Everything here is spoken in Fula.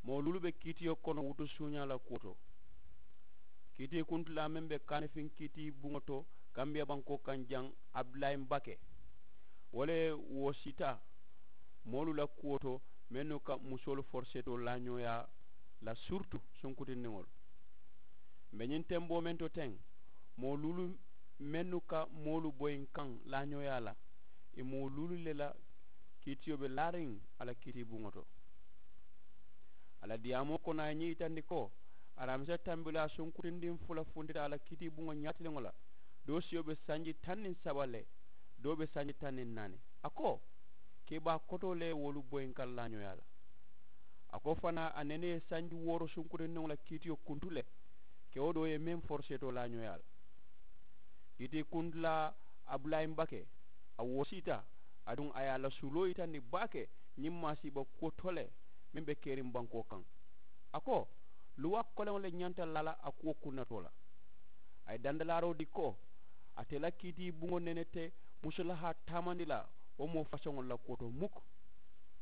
mo lulube kitiyo kono wuto suñala kuoto kiti kuntula membe kanifin kiti bungoto gambia banko kanjang abdulay mbake wole wo sita molu la kuoto menno ka musolu forcé to lañoya la surtout sonkutin ngol be nyin tembo men to teng mo lulu mennu ka molu boyin kan lañoya la e mo lulu le la kitiyo be laring ala kiti bungoto ala diamo ko na nyi tandi ko aramsa tambula sunkutindin fula fundita ala kiti bungo nyatile ngola do siyobe sanji tannin sabale do be sanji tannin nane ako ke ba koto le wolu boyin kan lañoya la ako fana anene sanji woro sunkutindin ngola kitiyo kuntule ke odo e même forcé to lañoya la kiti kuntla abulay mbake a wosita adun aya la sulo itani bake nyimma siba ko tole membe kerim banko kan ako luwa kolon le nyanta lala ako kunatola ay dandalaro dikko atela kiti bungo nenete musulaha tamandila o mo façon la koto muk